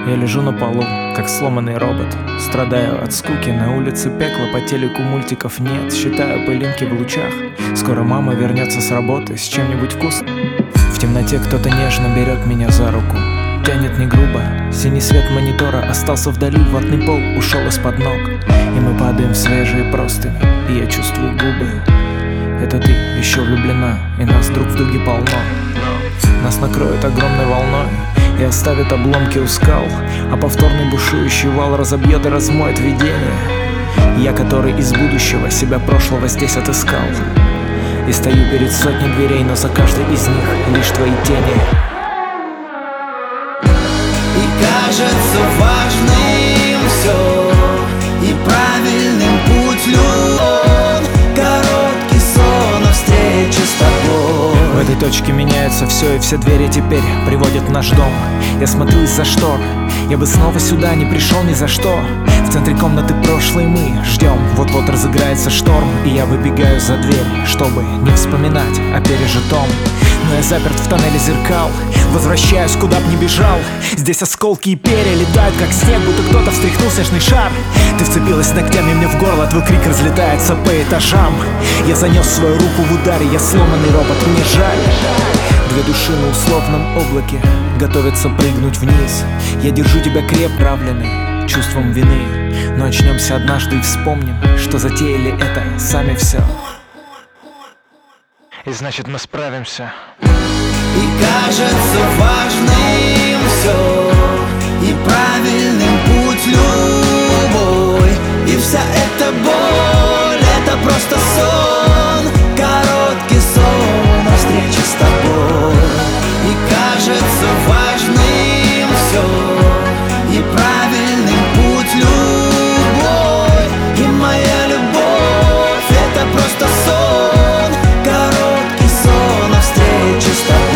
Я лежу на полу, как сломанный робот. Страдаю от скуки, на улице пекло, по телеку мультиков нет. Считаю пылинки в лучах. Скоро мама вернется с работы с чем-нибудь вкусным. В темноте кто-то нежно берет меня за руку, тянет не грубо. Синий свет монитора остался вдали, ватный пол ушел из-под ног. И мы падаем в свежие простыни, и я чувствую губы. Это ты еще влюблена, и нас друг в друге полно. Нас накроет огромной волной и оставит обломки у скал, а повторный бушующий вал разобьет и размоет видение. Я, который из будущего себя прошлого здесь отыскал, и стою перед сотней дверей, но за каждой из них лишь твои тени. И кажется важным все, и правильным путь любовь, короткий сон о встрече с тобой. В этой точке меняется все, и все двери теперь приводят в наш дом. Я смотрю из-за штор, я бы снова сюда не пришел ни за что. В центре комнаты прошлой мы ждем, вот-вот разыграется шторм. И я выбегаю за дверь, чтобы не вспоминать о пережитом. Но я заперт в тоннеле зеркал, возвращаюсь, куда б ни бежал. Здесь осколки и перья летают, как снег, будто кто-то встряхнул снежный шар. Ты вцепилась ногтями мне в горло, твой крик разлетается по этажам. Я занес свою руку в ударе, я сломанный робот, мне жаль. Две души на условном облаке готовятся прыгнуть вниз. Я держу тебя крепко, правленный чувством вины. Но очнемся однажды и вспомним, что затеяли это сами все. И значит мы справимся. И кажется важным все,